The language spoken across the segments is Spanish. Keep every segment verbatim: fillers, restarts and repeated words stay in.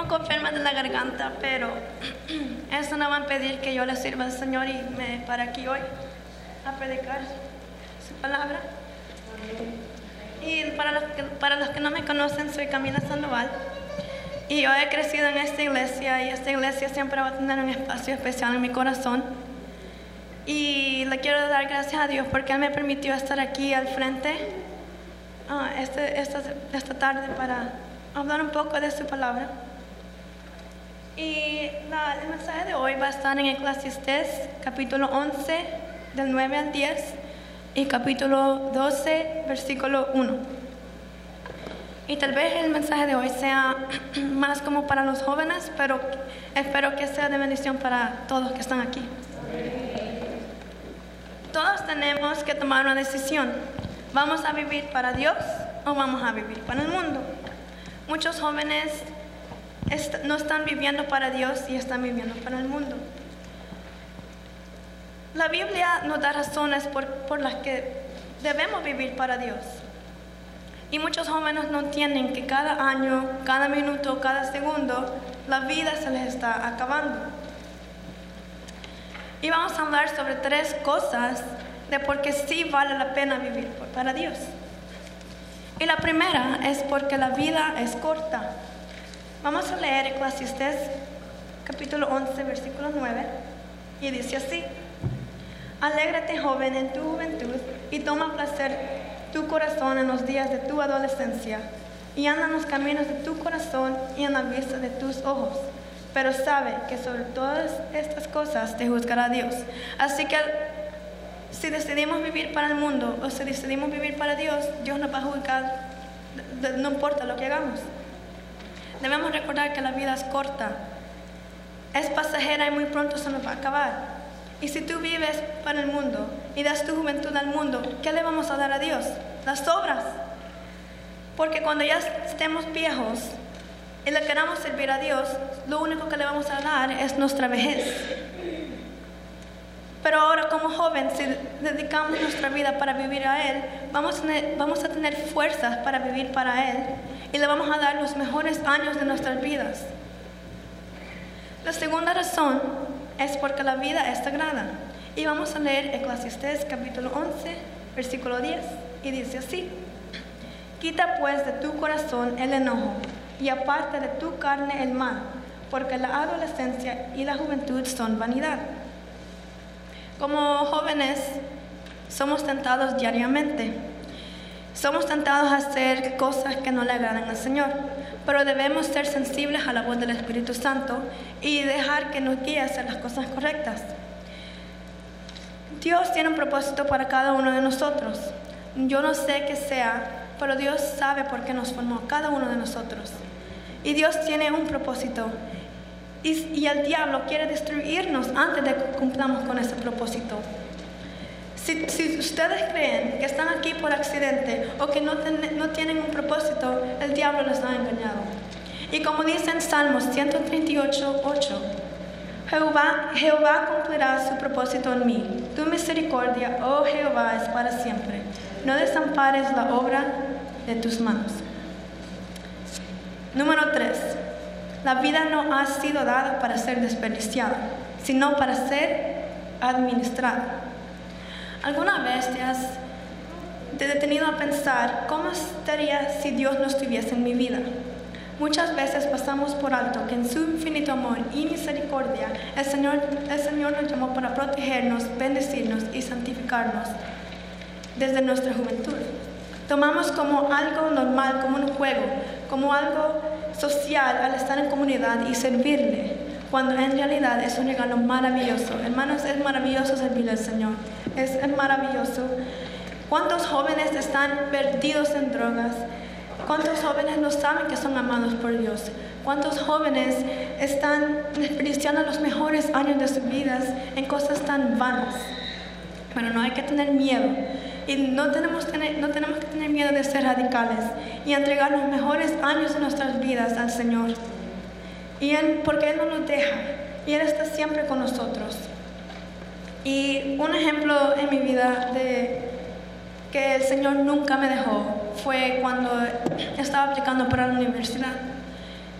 poco enferma de la garganta, pero eso no va a impedir que yo le sirva al Señor y me para aquí hoy a predicar su palabra. Y para los que, para los que no me conocen, soy Camila Sandoval y yo he crecido en esta iglesia y esta iglesia siempre va a tener un espacio especial en mi corazón. Y le quiero dar gracias a Dios porque Él me permitió estar aquí al frente uh, este, esta, esta tarde para hablar un poco de su palabra. Y la, el mensaje de hoy va a estar en Eclesiastés capítulo once del nueve al diez y capítulo doce versículo uno. Y tal vez el mensaje de hoy sea más como para los jóvenes, pero espero que sea de bendición para todos que están aquí. Todos tenemos que tomar una decisión. ¿Vamos a vivir para Dios o vamos a vivir para el mundo? Muchos jóvenes est- no están viviendo para Dios y están viviendo para el mundo. La Biblia nos da razones por, por las que debemos vivir para Dios. Y muchos jóvenes no entienden que cada año, cada minuto, cada segundo, la vida se les está acabando. Y vamos a hablar sobre tres cosas de por qué sí vale la pena vivir para Dios. Y la primera es porque la vida es corta. Vamos a leer Eclesiastés capítulo once, versículo nueve, y dice así: Alégrate, joven, en tu juventud, y toma placer tu corazón en los días de tu adolescencia, y anda en los caminos de tu corazón y en la vista de tus ojos. Pero sabe que sobre todas estas cosas te juzgará Dios. Así que si decidimos vivir para el mundo o si decidimos vivir para Dios, Dios nos va a juzgar, no importa lo que hagamos. Debemos recordar que la vida es corta, es pasajera y muy pronto se nos va a acabar. Y si tú vives para el mundo y das tu juventud al mundo, ¿qué le vamos a dar a Dios? Las obras. Porque cuando ya estemos viejos y le queramos servir a Dios, lo único que le vamos a dar es nuestra vejez. Pero ahora como joven, si dedicamos nuestra vida para vivir a Él, vamos a tener, vamos a tener fuerzas para vivir para Él y le vamos a dar los mejores años de nuestras vidas. La segunda razón es porque la vida es sagrada. Y vamos a leer Eclesiastés capítulo once, versículo diez, y dice así: Quita pues de tu corazón el enojo y aparta de tu carne el mal, porque la adolescencia y la juventud son vanidad. Como jóvenes somos tentados diariamente. Somos tentados a hacer cosas que no le agradan al Señor, pero debemos ser sensibles a la voz del Espíritu Santo y dejar que nos guíe a hacer las cosas correctas. Dios tiene un propósito para cada uno de nosotros. Yo no sé qué sea, pero Dios sabe por qué nos formó a cada uno de nosotros. Y Dios tiene un propósito. Y, y el diablo quiere destruirnos antes de que cumplamos con ese propósito. Si, si ustedes creen que están aquí por accidente o que no, ten, no tienen un propósito, el diablo les ha engañado. Y como dice en Salmos ciento treinta y ocho, ocho, Jehová, Jehová cumplirá su propósito en mí. Tu misericordia, oh Jehová, es para siempre. No desampares la obra de tus manos. Número tres. La vida no ha sido dada para ser desperdiciada, sino para ser administrada. ¿Alguna vez te has detenido a pensar cómo estaría si Dios no estuviese en mi vida? Muchas veces pasamos por alto que en su infinito amor y misericordia el Señor, el Señor nos llamó para protegernos, bendecirnos y santificarnos desde nuestra juventud. Tomamos como algo normal, como un juego, como algo social al estar en comunidad y servirle, cuando en realidad es un regalo maravilloso. Hermanos, es maravilloso servirle al Señor. Es, es maravilloso. ¿Cuántos jóvenes están perdidos en drogas? ¿Cuántos jóvenes no saben que son amados por Dios? ¿Cuántos jóvenes están desperdiciando los mejores años de sus vidas en cosas tan vanas? Bueno, no hay que tener miedo. Y no tenemos, tener, no tenemos que tener miedo de ser radicales y entregar los mejores años de nuestras vidas al Señor. Y Él, porque Él no nos deja y Él está siempre con nosotros. Y un ejemplo en mi vida de que el Señor nunca me dejó fue cuando estaba aplicando para la universidad.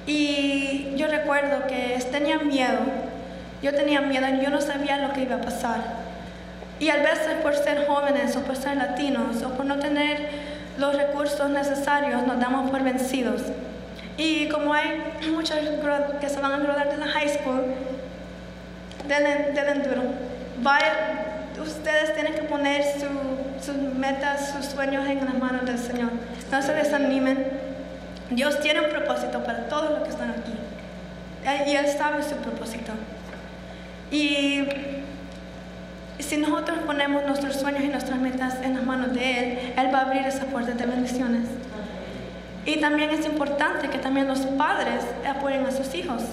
Y yo recuerdo que tenía miedo, yo tenía miedo y yo no sabía lo que iba a pasar. Y a veces por ser jóvenes o por ser latinos o por no tener los recursos necesarios nos damos por vencidos. Y como hay muchos que se van a graduar de la high school, denle, denle duro. Vaya, ustedes tienen que poner su, sus metas, sus sueños en las manos del Señor. No se desanimen. Dios tiene un propósito para todos los que están aquí. Y Él sabe su propósito. Y si nosotros ponemos nuestros sueños y nuestras metas en las manos de Él, Él va a abrir esas puertas de bendiciones. Y también es importante que también los padres apoyen a sus hijos.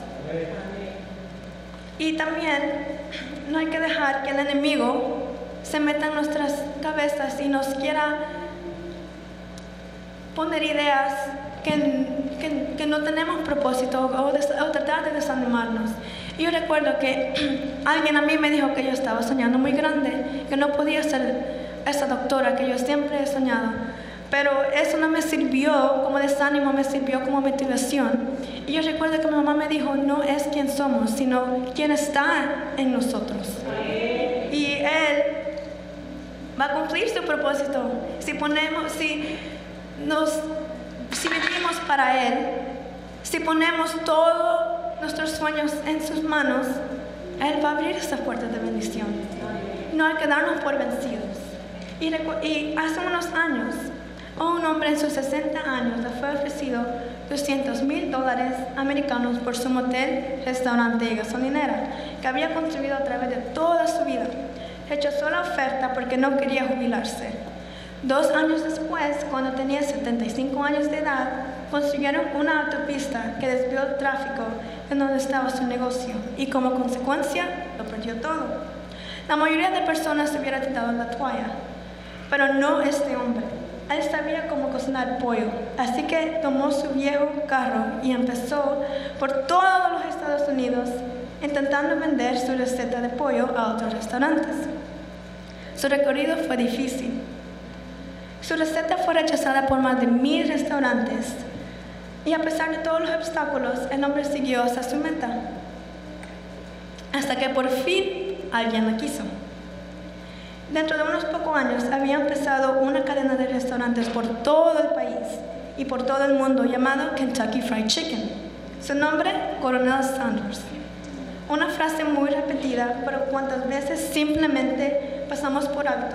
Y también no hay que dejar que el enemigo se meta en nuestras cabezas y nos quiera poner ideas que, que, que no tenemos propósito o, des, o tratar de desanimarnos. Y yo recuerdo que alguien a mí me dijo que yo estaba soñando muy grande, que no podía ser esa doctora que yo siempre he soñado. Pero eso no me sirvió como desánimo, me sirvió como motivación. Y yo recuerdo que mi mamá me dijo, no es quién somos, sino quién está en nosotros. Y Él va a cumplir su propósito. Si ponemos, si nos, si vivimos para Él, si ponemos todos nuestros sueños en sus manos, Él va a abrir esas puertas de bendición. No hay que darnos por vencidos. Y, y hace unos años, un hombre en sus sesenta años le fue ofrecido doscientos mil dólares americanos por su motel, restaurante y gasolinera, que había construido a través de toda su vida. Rechazó la oferta porque no quería jubilarse. Dos años después, cuando tenía setenta y cinco años de edad, construyeron una autopista que desvió el tráfico en donde estaba su negocio y como consecuencia lo perdió todo. La mayoría de personas se hubiera tirado la toalla, pero no este hombre. Él sabía cómo cocinar pollo, así que tomó su viejo carro y empezó por todos los Estados Unidos intentando vender su receta de pollo a otros restaurantes. Su recorrido fue difícil. Su receta fue rechazada por más de mil restaurantes y a pesar de todos los obstáculos, el hombre siguió hacia su meta, hasta que por fin alguien la quiso. Dentro de unos pocos años había empezado una cadena de restaurantes por todo el país y por todo el mundo llamado Kentucky Fried Chicken. Su nombre, Coronel Sanders. Una frase muy repetida, pero cuantas veces simplemente pasamos por alto,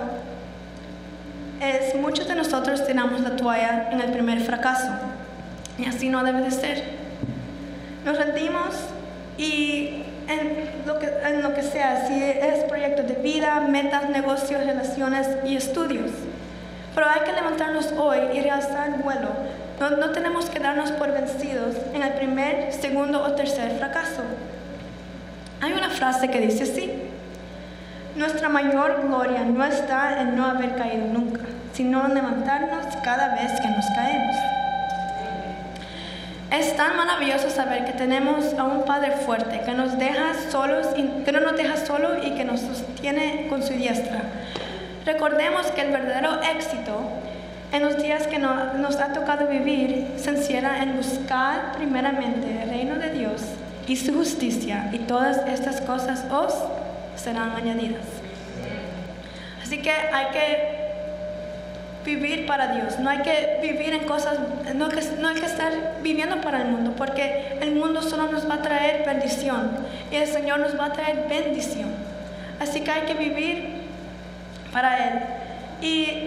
es muchos de nosotros tiramos la toalla en el primer fracaso. Y así no debe de ser. Nos rendimos y en lo que, en lo que sea, si es proyectos de vida, metas, negocios, relaciones y estudios. Pero hay que levantarnos hoy y realzar el vuelo. No, no tenemos que darnos por vencidos en el primer, segundo o tercer fracaso. Hay una frase que dice así: nuestra mayor gloria no está en no haber caído nunca, sino en levantarnos cada vez que nos caemos. Es tan maravilloso saber que tenemos a un Padre fuerte que nos deja solos, que no nos deja solos y que nos sostiene con su diestra. Recordemos que el verdadero éxito en los días que no, nos ha tocado vivir se encierra en buscar primeramente el reino de Dios y su justicia, y todas estas cosas os serán añadidas. Así que hay que vivir para Dios, no hay que vivir en cosas, no, que, no hay que estar viviendo para el mundo, porque el mundo solo nos va a traer perdición y el Señor nos va a traer bendición. Así que hay que vivir para Él. Y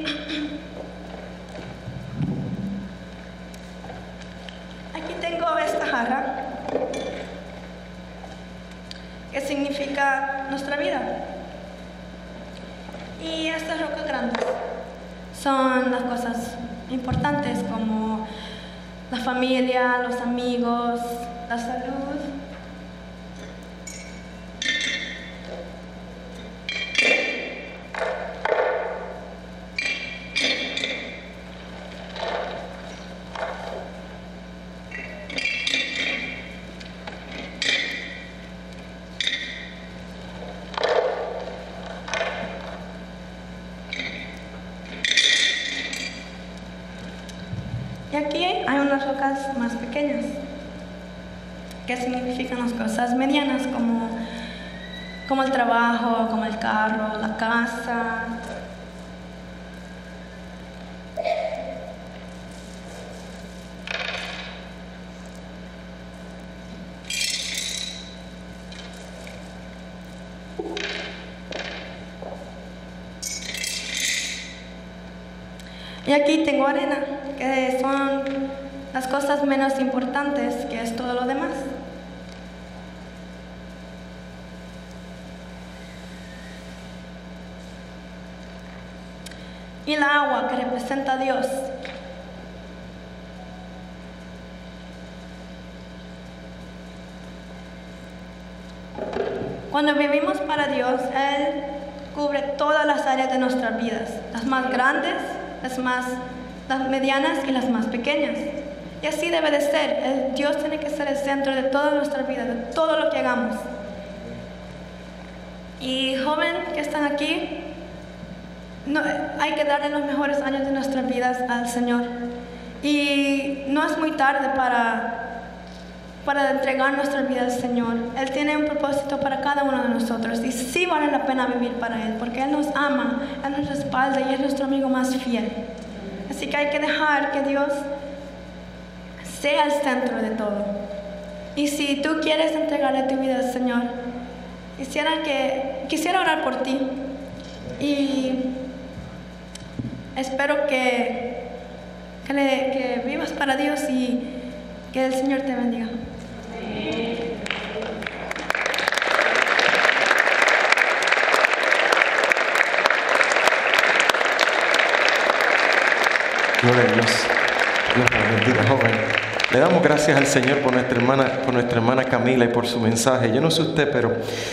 aquí tengo esta jarra que significa nuestra vida, y estas rocas grandes son las cosas importantes como la familia, los amigos, la salud. Y aquí hay unas rocas más pequeñas. qué significan las cosas medianas como, como el trabajo, como el carro, la casa. Y aquí tengo arena, que son las cosas menos importantes, que es todo lo demás. Y la agua, que representa a Dios. Cuando vivimos para Dios, Él cubre todas las áreas de nuestras vidas, las más grandes, las más las medianas y las más pequeñas. Y así debe de ser. El Dios tiene que ser el centro de toda nuestra vida, de todo lo que hagamos. Y joven que están aquí, no, hay que darle los mejores años de nuestras vidas al Señor. Y no es muy tarde para, para entregar nuestra vida al Señor. Él tiene un propósito para cada uno de nosotros. Y sí vale la pena vivir para Él, porque Él nos ama, Él nos respalda y es nuestro amigo más fiel. Así que hay que dejar que Dios sea el centro de todo. Y si tú quieres entregarle tu vida al Señor, quisiera, que, quisiera orar por ti. Y espero que, que, le, que vivas para Dios y que el Señor te bendiga. Gloria a Dios. Dios te bendiga, joven. Le damos gracias al Señor por nuestra hermana, por nuestra hermana Camila y por su mensaje. Yo no sé usted, pero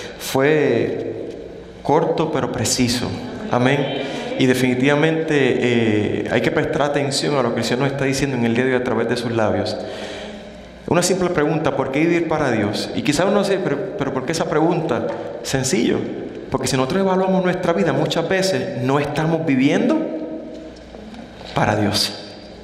fue corto pero preciso. Amén. Y definitivamente eh, hay que prestar atención a lo que el Señor nos está diciendo en el día de hoy a través de sus labios. Una simple pregunta: ¿por qué vivir para Dios? Y quizás uno dice, pero, pero ¿por qué esa pregunta? Sencillo, porque si nosotros evaluamos nuestra vida, muchas veces no estamos viviendo para Dios.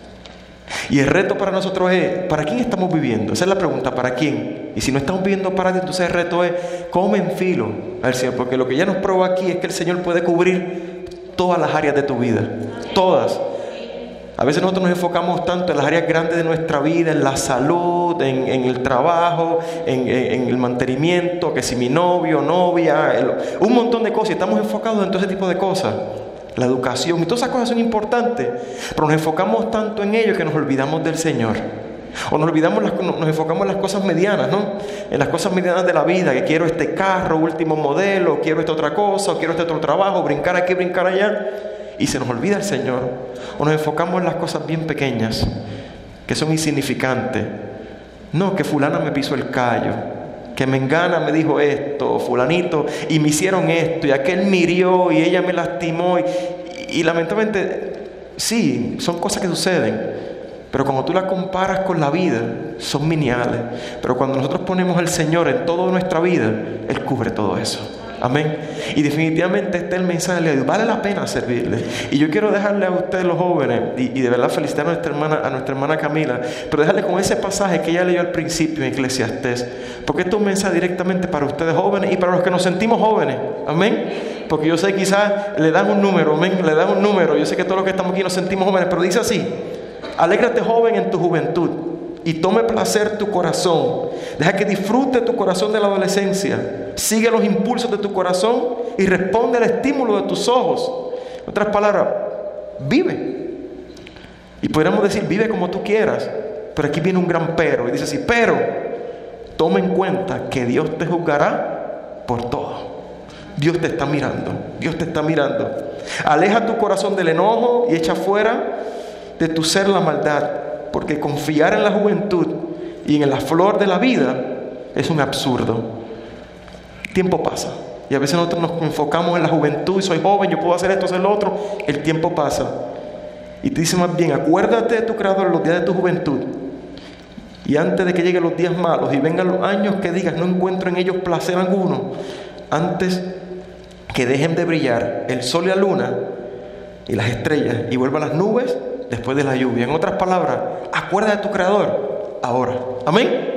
Y el reto para nosotros es, ¿para quién estamos viviendo? Esa es la pregunta, ¿para quién? Y si no estamos viviendo para Dios, entonces el reto es, ¿cómo me enfilo al Señor? Porque lo que ya nos prueba aquí es que el Señor puede cubrir todas las áreas de tu vida, todas. A veces nosotros nos enfocamos tanto en las áreas grandes de nuestra vida, en la salud, en, en el trabajo, en, en, en el mantenimiento, que si mi novio, novia, el, un montón de cosas, y estamos enfocados en todo ese tipo de cosas. La educación y todas esas cosas son importantes, pero nos enfocamos tanto en ello que nos olvidamos del Señor. O nos olvidamos, las, nos enfocamos en las cosas medianas, ¿no? En las cosas medianas de la vida, que quiero este carro, último modelo, quiero esta otra cosa, o quiero este otro trabajo, brincar aquí, brincar allá. Y se nos olvida el Señor. O nos enfocamos en las cosas bien pequeñas, que son insignificantes. No, que fulana me pisó el callo, que mengana me dijo esto, fulanito, y me hicieron esto, y aquel me hirió, y ella me lastimó, y, y, y lamentablemente, sí, son cosas que suceden, pero cuando tú las comparas con la vida, son miniales. Pero cuando nosotros ponemos al Señor en toda nuestra vida, Él cubre todo eso. Amén. Y definitivamente este es el mensaje de Dios. Vale la pena servirle. Y yo quiero dejarle a ustedes los jóvenes, y, y de verdad felicitar a nuestra hermana, a nuestra hermana Camila, pero dejarle con ese pasaje que ella leyó al principio en Eclesiastés, porque esto es un mensaje directamente para ustedes jóvenes y para los que nos sentimos jóvenes. Amén. Porque yo sé, quizás le dan un número, amén, le dan un número. Yo sé que todos los que estamos aquí nos sentimos jóvenes, pero dice así: alégrate, joven, en tu juventud, y tome placer tu corazón. Deja que disfrute tu corazón de la adolescencia. Sigue los impulsos de tu corazón y responde al estímulo de tus ojos. En otras palabras, vive. Y podríamos decir, vive como tú quieras. Pero aquí viene un gran pero. Y dice así: pero toma en cuenta que Dios te juzgará por todo. Dios te está mirando. Dios te está mirando. Aleja tu corazón del enojo y echa fuera de tu ser la maldad. Porque confiar en la juventud y en la flor de la vida es un absurdo. El tiempo pasa. Y a veces nosotros nos enfocamos en la juventud. Y soy joven, yo puedo hacer esto, hacer lo otro. El tiempo pasa. Y te dice más bien: acuérdate de tu Creador en los días de tu juventud. Y antes de que lleguen los días malos y vengan los años que digas, no encuentro en ellos placer alguno. Antes que dejen de brillar el sol y la luna y las estrellas y vuelvan las nubes después de la lluvia. En otras palabras, acuérdate de tu Creador ahora. Amén.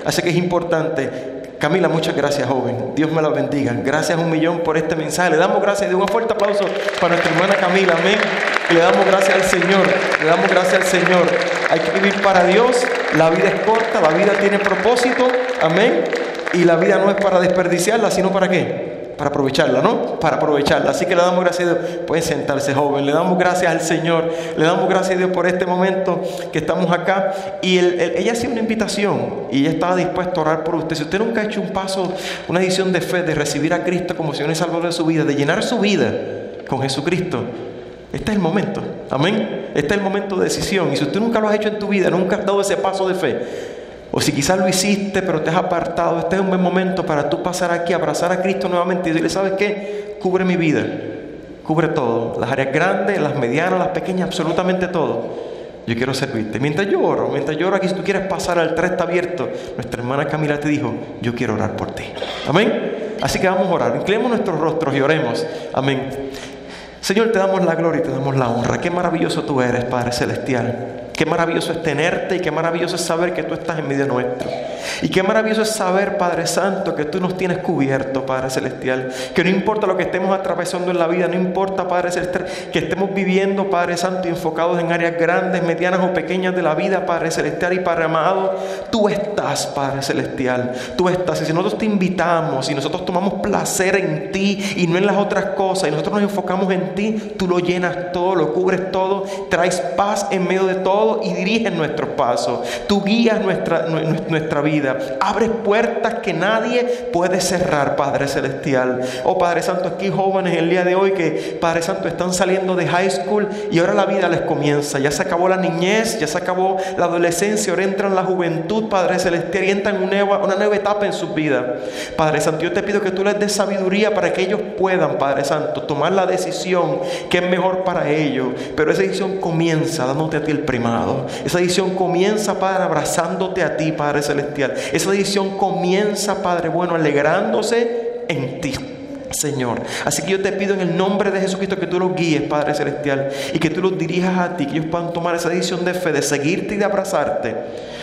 Así que es importante. Camila, muchas gracias, joven. Dios me la bendiga. Gracias un millón por este mensaje. Le damos gracias. De un fuerte aplauso para nuestra hermana Camila. Amén. Y le damos gracias al Señor. Le damos gracias al Señor. Hay que vivir para Dios. La vida es corta. La vida tiene propósito. Amén. Y la vida no es para desperdiciarla, sino para qué. Para aprovecharla, ¿no? Para aprovecharla. Así que le damos gracias a Dios. Pueden sentarse, joven. Le damos gracias al Señor. Le damos gracias a Dios por este momento que estamos acá. Y él, él, ella hacía una invitación y ella estaba dispuesta a orar por usted. Si usted nunca ha hecho un paso, una decisión de fe, de recibir a Cristo como Señor y Salvador de su vida, de llenar su vida con Jesucristo, este es el momento. Amén. Este es el momento de decisión. Y si usted nunca lo ha hecho en tu vida, nunca has dado ese paso de fe, o si quizás lo hiciste pero te has apartado, este es un buen momento para tú pasar aquí, abrazar a Cristo nuevamente y decirle, ¿sabes qué? Cubre mi vida, cubre todo, las áreas grandes, las medianas, las pequeñas, absolutamente todo. Yo quiero servirte. Mientras yo oro, mientras yo oro aquí, si tú quieres pasar, al altar está abierto. Nuestra hermana Camila te dijo, yo quiero orar por ti. Amén. Así que vamos a orar, inclinemos nuestros rostros y oremos. Amén. Señor, te damos la gloria y te damos la honra. Qué maravilloso tú eres, Padre Celestial. Qué maravilloso es tenerte y qué maravilloso es saber que tú estás en medio nuestro. Y qué maravilloso es saber, Padre Santo, que tú nos tienes cubierto, Padre Celestial. Que no importa lo que estemos atravesando en la vida, no importa, Padre Celestial, que estemos viviendo, Padre Santo, enfocados en áreas grandes, medianas o pequeñas de la vida, Padre Celestial y Padre amado, tú estás, Padre Celestial. Tú estás. Y si nosotros te invitamos y nosotros tomamos placer en ti y no en las otras cosas, y nosotros nos enfocamos en ti, tú lo llenas todo, lo cubres todo, traes paz en medio de todo y diriges nuestros pasos. Tú guías nuestra, nuestra vida. Abres puertas que nadie puede cerrar, Padre Celestial. Oh Padre Santo, aquí jóvenes el día de hoy que, Padre Santo, están saliendo de high school y ahora la vida les comienza. Ya se acabó la niñez, ya se acabó la adolescencia, ahora entran la juventud, Padre Celestial, y entran una nueva, una nueva etapa en sus vidas. Padre Santo, yo te pido que tú les des sabiduría para que ellos puedan, Padre Santo, tomar la decisión que es mejor para ellos. Pero esa decisión comienza dándote a ti el primado. Esa decisión comienza, Padre, abrazándote a ti, Padre Celestial. Esa decisión comienza, Padre bueno, alegrándose en ti, Señor. Así que yo te pido en el nombre de Jesucristo que tú los guíes, Padre Celestial, y que tú los dirijas a ti, que ellos puedan tomar esa decisión de fe, de seguirte y de abrazarte.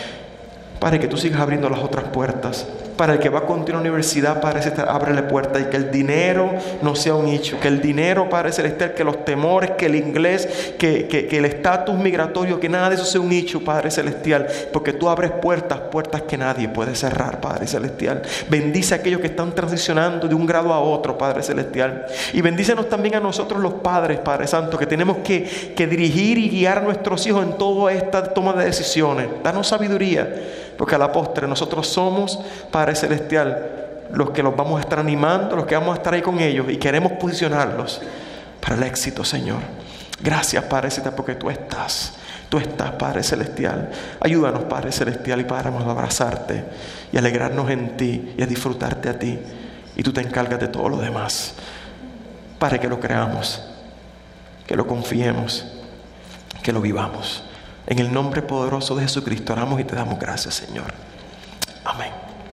Padre, que tú sigas abriendo las otras puertas. Para el que va a continuar la universidad, Padre Celestial, ábrele puertas y que el dinero no sea un hecho. Que el dinero, Padre Celestial, que los temores, que el inglés, que, que, que el estatus migratorio, que nada de eso sea un hecho, Padre Celestial. Porque tú abres puertas, puertas que nadie puede cerrar, Padre Celestial. Bendice a aquellos que están transicionando de un grado a otro, Padre Celestial. Y bendícenos también a nosotros los padres, Padre Santo, que tenemos que, que dirigir y guiar a nuestros hijos en toda esta toma de decisiones. Danos sabiduría. Porque a la postre nosotros somos, Padre Celestial, los que los vamos a estar animando, los que vamos a estar ahí con ellos y queremos posicionarlos para el éxito, Señor. Gracias, Padre Celestial, porque tú estás. Tú estás, Padre Celestial. Ayúdanos, Padre Celestial, y Padre, vamos a abrazarte y alegrarnos en ti y a disfrutarte a ti. Y tú te encargas de todo lo demás. Padre, que lo creamos, que lo confiemos, que lo vivamos. En el nombre poderoso de Jesucristo oramos y te damos gracias, Señor.